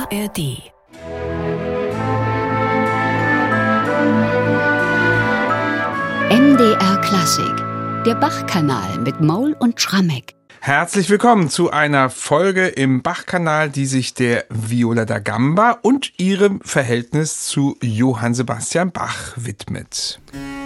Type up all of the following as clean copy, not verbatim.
ARD. MDR Klassik, der Bach-Kanal mit Maul und Schrammeck. Herzlich willkommen zu einer Folge im Bach-Kanal, die sich der Viola da Gamba und ihrem Verhältnis zu Johann Sebastian Bach widmet.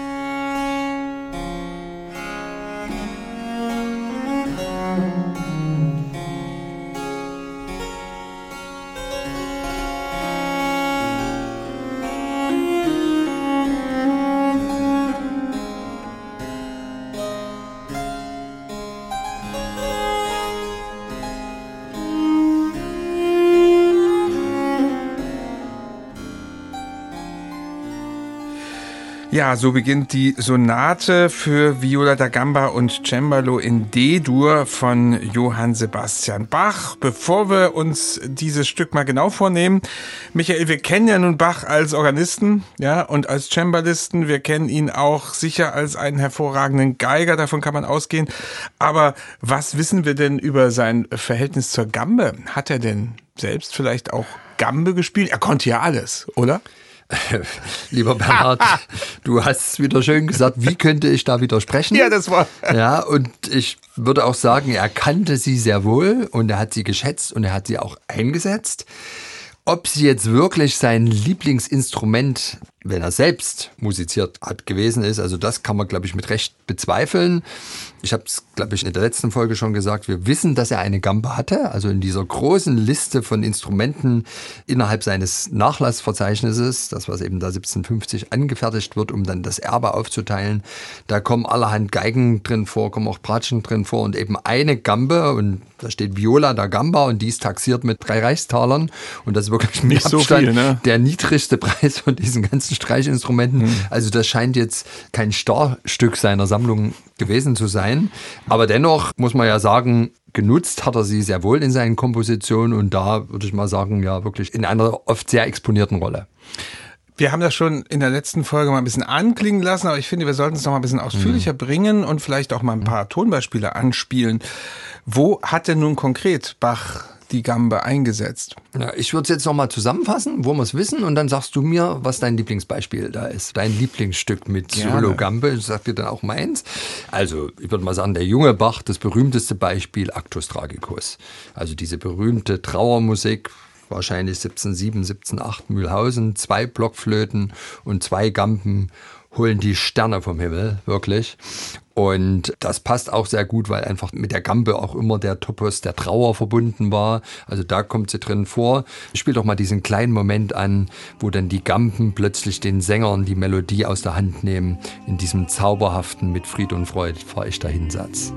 Ja, so beginnt die Sonate für Viola da Gamba und Cembalo in D-Dur von Johann Sebastian Bach. Bevor wir uns dieses Stück mal genau vornehmen, Michael, wir kennen ja nun Bach als Organisten, ja, und als Cembalisten. Wir kennen ihn auch sicher als einen hervorragenden Geiger, davon kann man ausgehen. Aber was wissen wir denn über sein Verhältnis zur Gambe? Hat er denn selbst vielleicht auch Gambe gespielt? Er konnte ja alles, oder? Lieber Bernhard, du hast es wieder schön gesagt, wie könnte ich da widersprechen? Ja, das war... Ja, und ich würde auch sagen, er kannte sie sehr wohl und er hat sie geschätzt und er hat sie auch eingesetzt. Ob sie jetzt wirklich sein Lieblingsinstrument, wenn er selbst musiziert hat, gewesen ist, also das kann man, glaube ich, mit Recht bezweifeln. Ich habe es, glaube ich, in der letzten Folge schon gesagt, wir wissen, dass er eine Gamba hatte. Also in dieser großen Liste von Instrumenten innerhalb seines Nachlassverzeichnisses, das was eben da 1750 angefertigt wird, um dann das Erbe aufzuteilen, da kommen allerhand Geigen drin vor, kommen auch Bratschen drin vor und eben eine Gambe und da steht Viola da Gamba und die ist taxiert mit 3 Reichstalern und das ist wirklich mit Abstand so viel, ne? Der niedrigste Preis von diesen ganzen Streichinstrumenten. Also das scheint jetzt kein Starrstück seiner Sammlung gewesen zu sein. Aber dennoch muss man ja sagen, genutzt hat er sie sehr wohl in seinen Kompositionen und da würde ich mal sagen, ja wirklich in einer oft sehr exponierten Rolle. Wir haben das schon in der letzten Folge mal ein bisschen anklingen lassen, aber ich finde, wir sollten es noch mal ein bisschen ausführlicher bringen und vielleicht auch mal ein paar Tonbeispiele anspielen. Wo hat denn nun konkret Bach die Gambe eingesetzt? Ja, ich würde es jetzt noch mal zusammenfassen, wo wir es wissen und dann sagst du mir, was dein Lieblingsbeispiel da ist. Dein Lieblingsstück mit Solo-Gambe, ich sag dir dann auch meins. Also ich würde mal sagen, der junge Bach, das berühmteste Beispiel, Actus Tragicus. Also diese berühmte Trauermusik, wahrscheinlich 1707, 1708 Mühlhausen, 2 Blockflöten und 2 Gamben holen die Sterne vom Himmel, wirklich. Und das passt auch sehr gut, weil einfach mit der Gambe auch immer der Topos der Trauer verbunden war. Also da kommt sie drin vor. Spiel doch mal diesen kleinen Moment an, wo dann die Gamben plötzlich den Sängern die Melodie aus der Hand nehmen. In diesem zauberhaften Mit Fried und Freud fahr ich dahin Satz.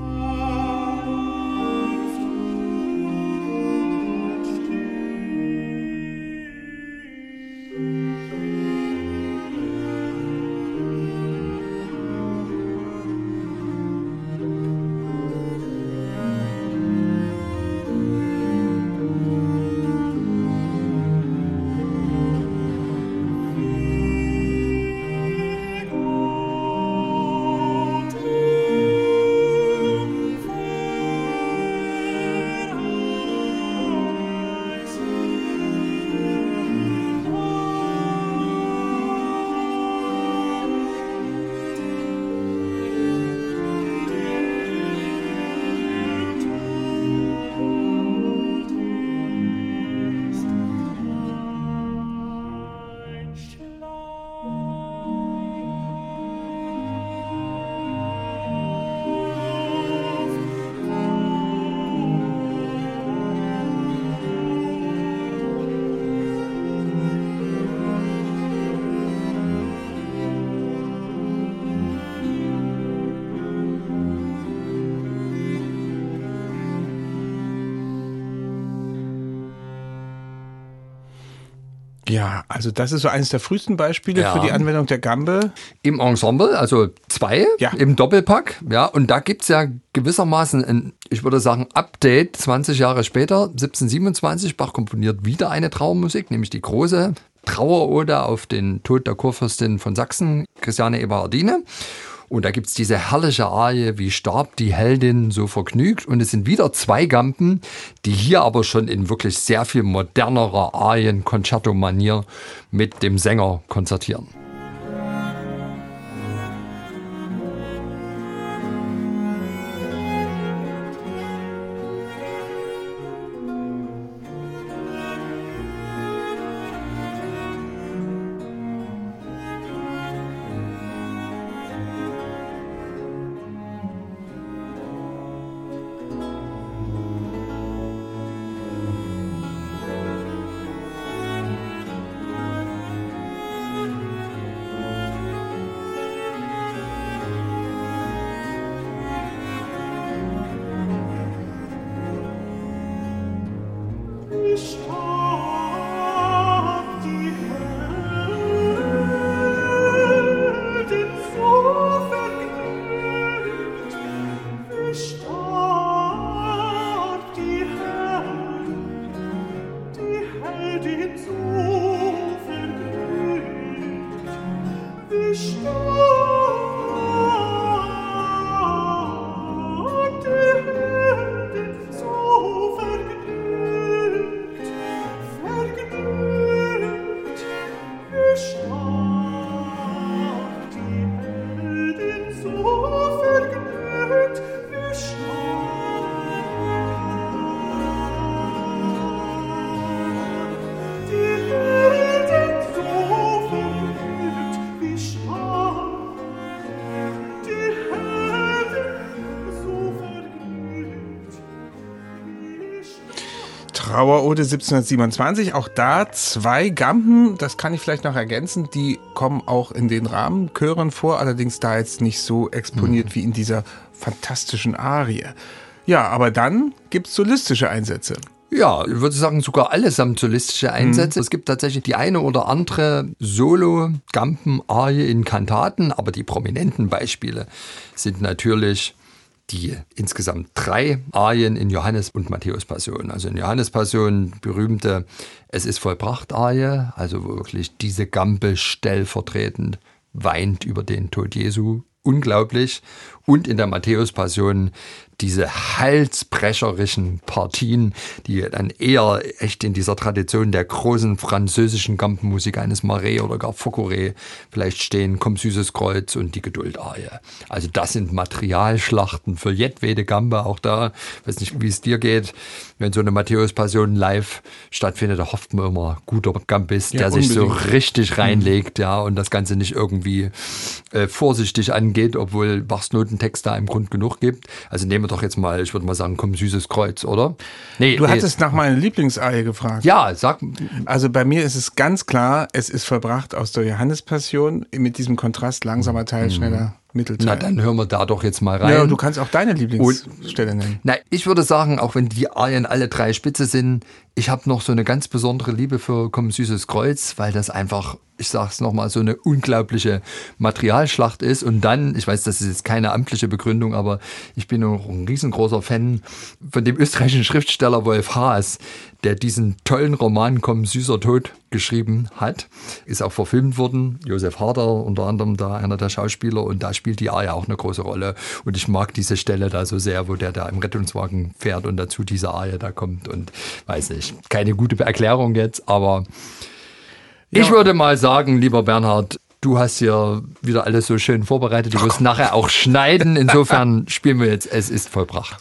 Ja, also das ist so eines der frühesten Beispiele für die Anwendung der Gambe. Im Ensemble, also 2, im Doppelpack. Ja, und da gibt's ja gewissermaßen ein, ich würde sagen, Update 20 Jahre später, 1727. Bach komponiert wieder eine Trauermusik, nämlich die große Trauerode auf den Tod der Kurfürstin von Sachsen, Christiane Eberhardine. Und da gibt es diese herrliche Arie, wie starb die Heldin so vergnügt. Und es sind wieder 2 Gamben, die hier aber schon in wirklich sehr viel modernerer Arien-Concerto-Manier mit dem Sänger konzertieren. Trauerode 1727, auch da 2 Gamben, das kann ich vielleicht noch ergänzen, die kommen auch in den Rahmenchören vor, allerdings da jetzt nicht so exponiert wie in dieser fantastischen Arie. Ja, aber dann gibt es solistische Einsätze. Ja, ich würde sagen, sogar allesamt solistische Einsätze. Es gibt tatsächlich die eine oder andere Solo-Gampen-Arie in Kantaten, aber die prominenten Beispiele sind natürlich die insgesamt 3 Arien in Johannes- und Matthäus-Passion. Also in Johannes-Passion berühmte Es ist vollbracht Arie, also wo wirklich diese Gambe stellvertretend weint über den Tod Jesu. Unglaublich. Und in der Matthäus-Passion diese halsbrecherischen Partien, die dann eher echt in dieser Tradition der großen französischen Gampenmusik eines Marais oder gar Fouqueray vielleicht stehen, Komm süßes Kreuz und die Geduldarie. Also das sind Materialschlachten für jedwede Gambe, auch da, ich weiß nicht, wie es dir geht, wenn so eine Matthäus-Passion live stattfindet, da hofft man immer, guter Gambist, der sich so richtig reinlegt, ja, und das Ganze nicht irgendwie vorsichtig angeht, obwohl Bachs Notentext da im Grund genug gibt. Also nehmen wir doch jetzt mal, ich würde mal sagen, Komm süßes Kreuz, oder? Du hattest nach meiner Lieblingsarie gefragt. Ja, sag. Also bei mir ist es ganz klar, es ist vollbracht aus der Johannespassion mit diesem Kontrast langsamer Teil, schneller Mittelteil. Na, dann hören wir da doch jetzt mal rein. Ja, du kannst auch deine Lieblingsstelle nennen. Na, ich würde sagen, auch wenn die Arien alle 3 spitze sind, ich habe noch so eine ganz besondere Liebe für Komm süßes Kreuz, weil das einfach, ich sag's nochmal, so eine unglaubliche Materialschlacht ist. Und dann, ich weiß, das ist jetzt keine amtliche Begründung, aber ich bin auch ein riesengroßer Fan von dem österreichischen Schriftsteller Wolf Haas, der diesen tollen Roman Komm süßer Tod geschrieben hat. Ist auch verfilmt worden. Josef Harder unter anderem da, einer der Schauspieler. Und da spielt die Arie auch eine große Rolle. Und ich mag diese Stelle da so sehr, wo der da im Rettungswagen fährt und dazu diese Arie da kommt. Und weiß nicht, keine gute Erklärung jetzt, aber ich würde mal sagen, lieber Bernhard, du hast hier wieder alles so schön vorbereitet. Du wirst nachher auch schneiden. Insofern spielen wir jetzt Es ist vollbracht.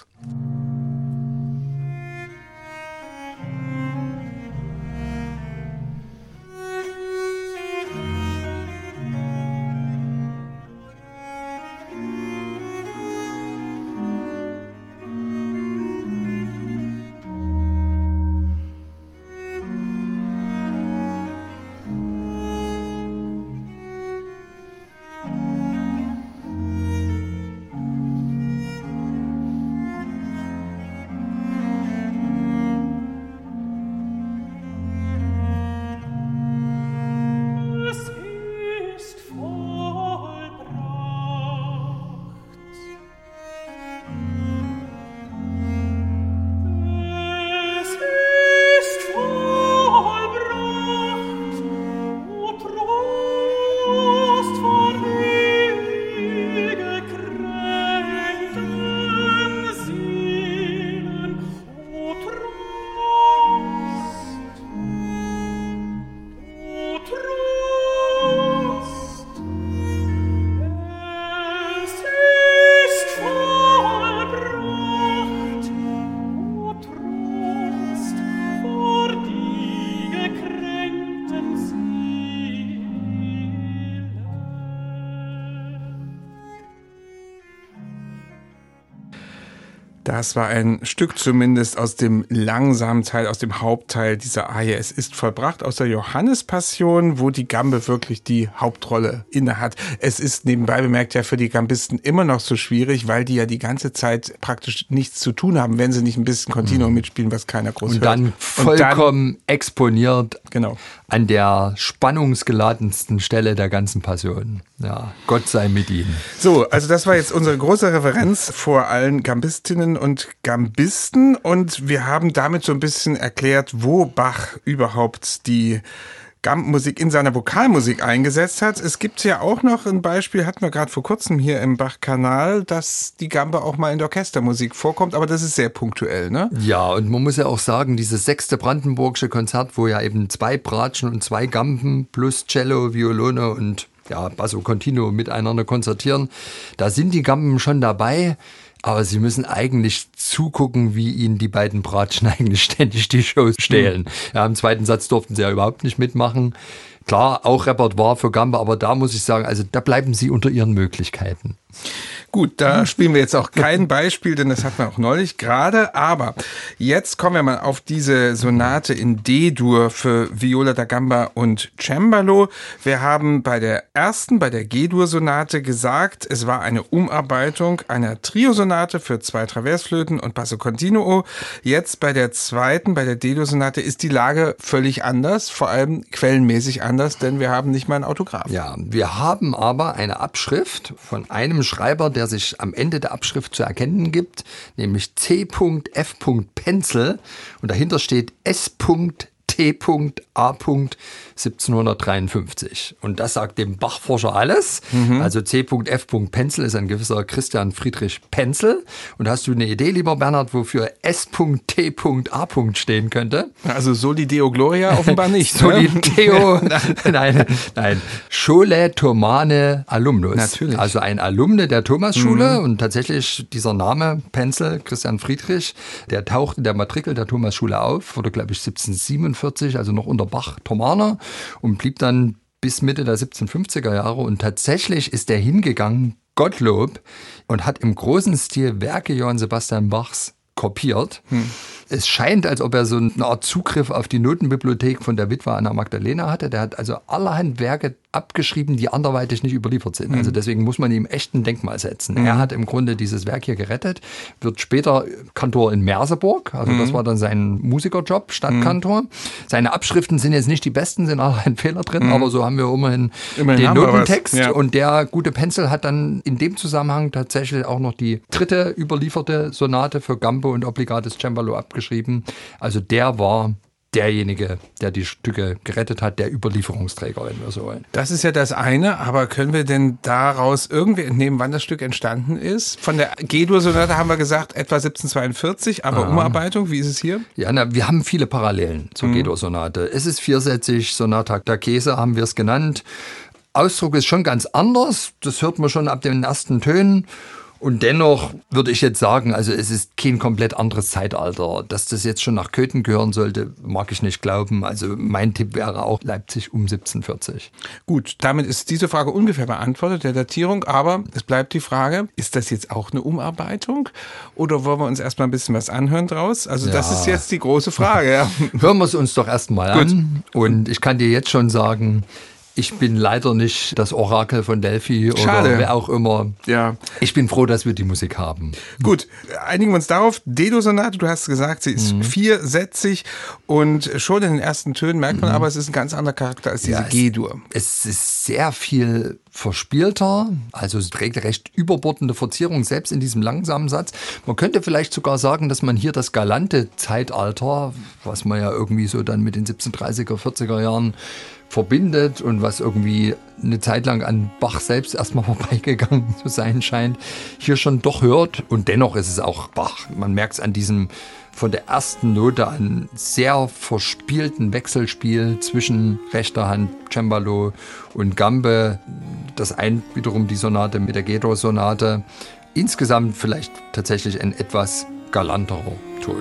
Das war ein Stück zumindest aus dem langsamen Teil, aus dem Hauptteil dieser Arie. Es ist vollbracht aus der Johannespassion, wo die Gambe wirklich die Hauptrolle innehat. Es ist nebenbei bemerkt ja für die Gambisten immer noch so schwierig, weil die ja die ganze Zeit praktisch nichts zu tun haben, wenn sie nicht ein bisschen Continuum mitspielen, was keiner groß hört. Und dann vollkommen exponiert genau. An der spannungsgeladensten Stelle der ganzen Passion. Ja, Gott sei mit ihnen. So, also das war jetzt unsere große Referenz vor allen Gambistinnen und Gambisten und wir haben damit so ein bisschen erklärt, wo Bach überhaupt die Gambenmusik in seiner Vokalmusik eingesetzt hat. Es gibt ja auch noch ein Beispiel, hatten wir gerade vor kurzem hier im Bach-Kanal, dass die Gambe auch mal in der Orchestermusik vorkommt, aber das ist sehr punktuell, ne? Ja, und man muss ja auch sagen, dieses 6. Brandenburgische Konzert, wo ja eben 2 Bratschen und 2 Gamben plus Cello, Violone und Basso Continuo miteinander konzertieren, da sind die Gamben schon dabei. Aber sie müssen eigentlich zugucken, wie ihnen die beiden Bratschen eigentlich ständig die Show stehlen. Ja, im zweiten Satz durften sie ja überhaupt nicht mitmachen. Klar, auch Repertoire für Gambe, aber da muss ich sagen, also da bleiben sie unter ihren Möglichkeiten. Gut, da spielen wir jetzt auch kein Beispiel, denn das hatten wir auch neulich gerade. Aber jetzt kommen wir mal auf diese Sonate in D-Dur für Viola da Gamba und Cembalo. Wir haben bei der G-Dur-Sonate gesagt, es war eine Umarbeitung einer Triosonate für 2 Traversflöten und Basso Continuo. Jetzt bei der zweiten, bei der D-Dur-Sonate ist die Lage völlig anders, vor allem quellenmäßig anders, denn wir haben nicht mal ein Autograph. Ja, wir haben aber eine Abschrift von einem Schreiber, der sich am Ende der Abschrift zu erkennen gibt, nämlich C.F. Penzel und dahinter steht S.T.A. 1753. Und das sagt dem Bachforscher alles. Also C.F. Penzel ist ein gewisser Christian Friedrich Penzel. Und hast du eine Idee, lieber Bernhard, wofür S.T.A. stehen könnte? Also Soli Deo Gloria offenbar nicht. Soli Deo, nein. Schole Thomane Alumnus. Natürlich. Also ein Alumne der Thomasschule. Und tatsächlich dieser Name Penzel, Christian Friedrich, der taucht in der Matrikel der Thomasschule auf. Wurde, glaube ich, 1747, also noch unter Bach-Thomaner. Und blieb dann bis Mitte der 1750er Jahre. Und tatsächlich ist er hingegangen, Gottlob, und hat im großen Stil Werke Johann Sebastian Bachs kopiert. Es scheint, als ob er so eine Art Zugriff auf die Notenbibliothek von der Witwe Anna Magdalena hatte. Der hat also allerhand Werke abgeschrieben, die anderweitig nicht überliefert sind. Also deswegen muss man ihm echt ein Denkmal setzen. Er hat im Grunde dieses Werk hier gerettet, wird später Kantor in Merseburg, also das war dann sein Musikerjob, Stadtkantor. Seine Abschriften sind jetzt nicht die besten, sind allerhand Fehler drin, aber so haben wir immerhin den Notentext. Ja. Und der gute Penzel hat dann in dem Zusammenhang tatsächlich auch noch die 3. überlieferte Sonate für Gambe und Obligates Cembalo abgeschrieben. Also der war derjenige, der die Stücke gerettet hat, der Überlieferungsträger, wenn wir so wollen. Das ist ja das eine, aber können wir denn daraus irgendwie entnehmen, wann das Stück entstanden ist? Von der G-Dur-Sonate haben wir gesagt, etwa 1742, aber Umarbeitung, wie ist es hier? Ja, wir haben viele Parallelen zur G-Dur-Sonate. Es ist viersätzig, Sonata da Chiesa haben wir es genannt. Ausdruck ist schon ganz anders, das hört man schon ab den ersten Tönen. Und dennoch würde ich jetzt sagen, also es ist kein komplett anderes Zeitalter. Dass das jetzt schon nach Köthen gehören sollte, mag ich nicht glauben. Also mein Tipp wäre auch Leipzig um 1740. Gut, damit ist diese Frage ungefähr beantwortet, der Datierung. Aber es bleibt die Frage, ist das jetzt auch eine Umarbeitung? Oder wollen wir uns erstmal ein bisschen was anhören draus? Also das ist jetzt die große Frage. Ja. Hören wir es uns doch erstmal an. Und ich kann dir jetzt schon sagen, ich bin leider nicht das Orakel von Delphi oder wer auch immer. Ja. Ich bin froh, dass wir die Musik haben. Gut, einigen wir uns darauf. D-Dur-Sonate, du hast gesagt, sie ist viersätzig und schon in den ersten Tönen merkt man aber, es ist ein ganz anderer Charakter als diese G-Dur. Es ist sehr viel verspielter, also es trägt recht überbordende Verzierung, selbst in diesem langsamen Satz. Man könnte vielleicht sogar sagen, dass man hier das galante Zeitalter, was man ja irgendwie so dann mit den 1730er, 40er Jahren verbindet und was irgendwie eine Zeit lang an Bach selbst erstmal vorbeigegangen zu sein scheint, hier schon doch hört. Und dennoch ist es auch Bach. Man merkt es an diesem von der ersten Note an sehr verspielten Wechselspiel zwischen rechter Hand Cembalo und Gambe. Das eint wiederum die Sonate mit der G-Dur-Sonate. Insgesamt vielleicht tatsächlich ein etwas galanterer Ton.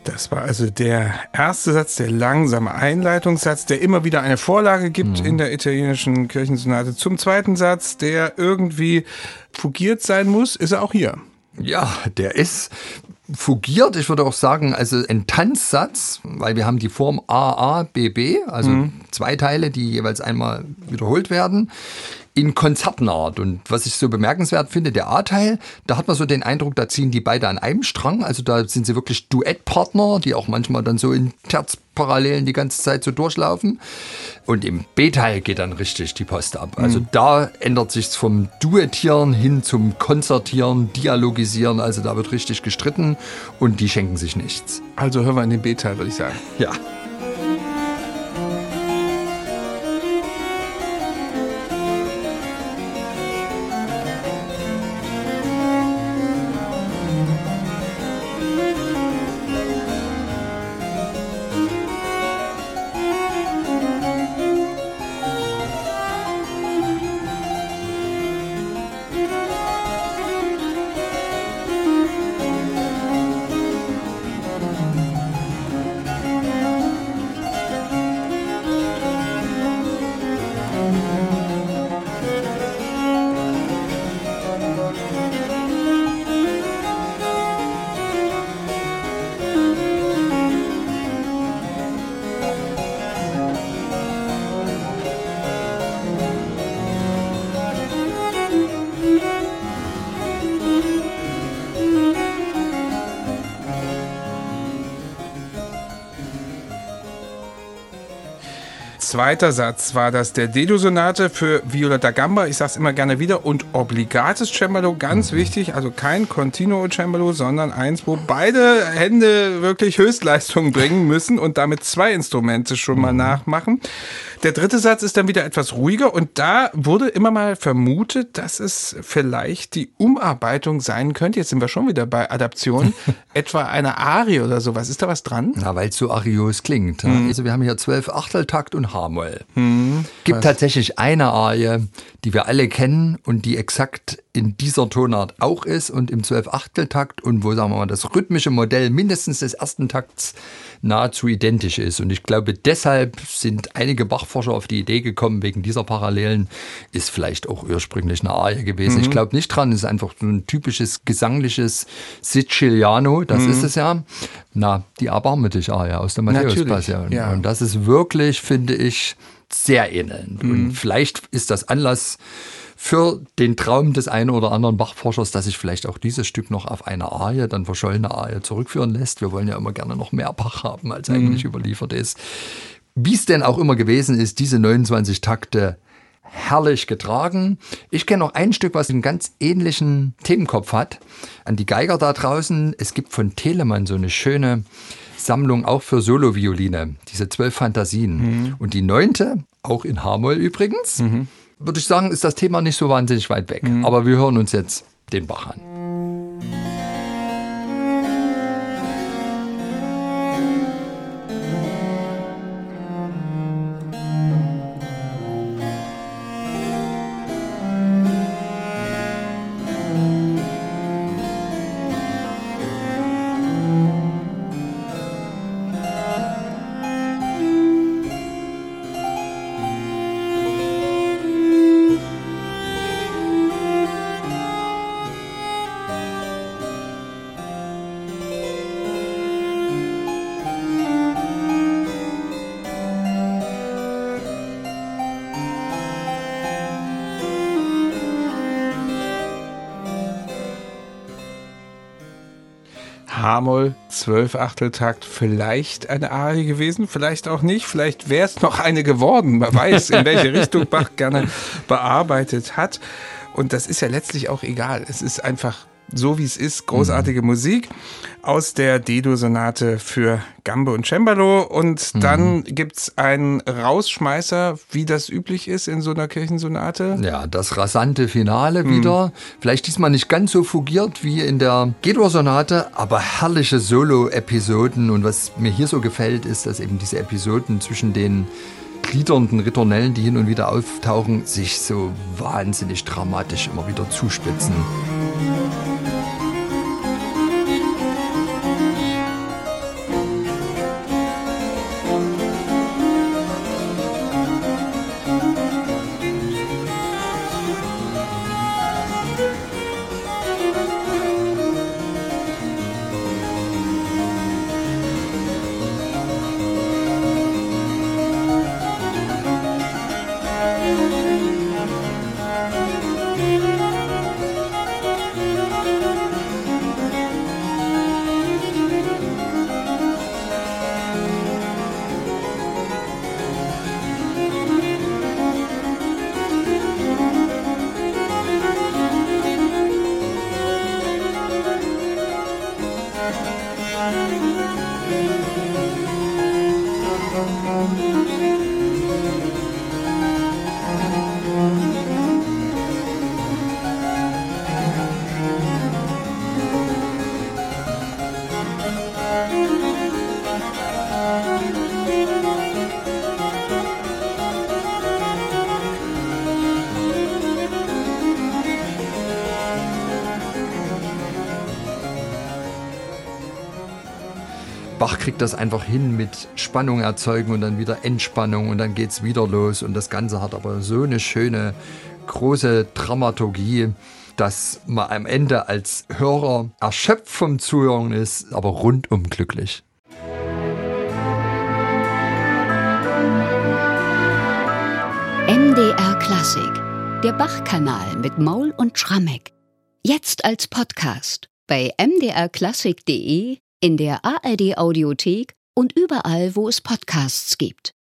Das war also der erste Satz, der langsame Einleitungssatz, der immer wieder eine Vorlage gibt in der italienischen Kirchensonate. Zum zweiten Satz, der irgendwie fugiert sein muss, ist er auch hier. Ja, der ist fugiert, ich würde auch sagen, also ein Tanzsatz, weil wir haben die Form A-A-B-B, also zwei Teile, die jeweils einmal wiederholt werden, in Konzertenart. Und was ich so bemerkenswert finde, der A-Teil, da hat man so den Eindruck, da ziehen die beide an einem Strang, also da sind sie wirklich Duettpartner, die auch manchmal dann so in Terzparallelen die ganze Zeit so durchlaufen. Und im B-Teil geht dann richtig die Post ab. Also da ändert sich's vom Duettieren hin zum Konzertieren, Dialogisieren, also da wird richtig gestritten und die schenken sich nichts. Also hören wir in den B-Teil, würde ich sagen. Ja. Zweiter Satz war das der D-Dur-Sonate für Viola da Gamba, ich sag's immer gerne wieder, und obligates Cembalo, ganz wichtig, also kein Continuo Cembalo, sondern eins, wo beide Hände wirklich Höchstleistungen bringen müssen und damit zwei Instrumente schon mal nachmachen. Der dritte Satz ist dann wieder etwas ruhiger und da wurde immer mal vermutet, dass es vielleicht die Umarbeitung sein könnte, jetzt sind wir schon wieder bei Adaption, etwa eine Arie oder sowas. Ist da was dran? Na, weil es so arios klingt. Also wir haben hier 12 Achteltakt und H-Moll. Gibt tatsächlich eine Arie, die wir alle kennen und die exakt in dieser Tonart auch ist und im 12-Achteltakt und wo, sagen wir mal, das rhythmische Modell mindestens des ersten Takts nahezu identisch ist. Und ich glaube, deshalb sind einige Bach-Forscher auf die Idee gekommen, wegen dieser Parallelen ist vielleicht auch ursprünglich eine Arie gewesen. Ich glaube nicht dran, es ist einfach so ein typisches gesangliches Siciliano, das ist es ja. Na, die Abarmütig-Arie aus der Matthäus-Passion. Ja. Und das ist wirklich, finde ich, sehr ähnelnd. Und vielleicht ist das Anlass für den Traum des einen oder anderen Bach-Forschers, dass sich vielleicht auch dieses Stück noch auf eine Arie, dann verschollene Arie, zurückführen lässt. Wir wollen ja immer gerne noch mehr Bach haben, als eigentlich überliefert ist. Wie es denn auch immer gewesen ist, diese 29 Takte herrlich getragen. Ich kenne noch ein Stück, was einen ganz ähnlichen Themenkopf hat. An die Geiger da draußen, es gibt von Telemann so eine schöne Sammlung auch für Solovioline, diese 12 Fantasien. Und die 9., auch in H-Moll übrigens, würde ich sagen, ist das Thema nicht so wahnsinnig weit weg. Aber wir hören uns jetzt den Bach an. H-Moll, 12-Achteltakt, vielleicht eine Arie gewesen, vielleicht auch nicht, vielleicht wäre es noch eine geworden, man weiß, in welche Richtung Bach gerne bearbeitet hat. Und das ist ja letztlich auch egal, es ist einfach so, wie es ist, großartige Musik aus der D-Dur-Sonate für Gambe und Cembalo. Und dann gibt's einen Rausschmeißer, wie das üblich ist in so einer Kirchensonate. Ja, das rasante Finale wieder. Vielleicht diesmal nicht ganz so fugiert wie in der G-Dur-Sonate, aber herrliche Solo-Episoden. Und was mir hier so gefällt, ist, dass eben diese Episoden zwischen den gliedernden Ritornellen, die hin und wieder auftauchen, sich so wahnsinnig dramatisch immer wieder zuspitzen. Bach kriegt das einfach hin mit Spannung erzeugen und dann wieder Entspannung und dann geht's wieder los. Und das Ganze hat aber so eine schöne, große Dramaturgie, dass man am Ende als Hörer erschöpft vom Zuhören ist, aber rundum glücklich. MDR Klassik, der Bach-Kanal mit Maul und Schrammeck. Jetzt als Podcast bei mdrklassik.de, in der ARD Audiothek und überall, wo es Podcasts gibt.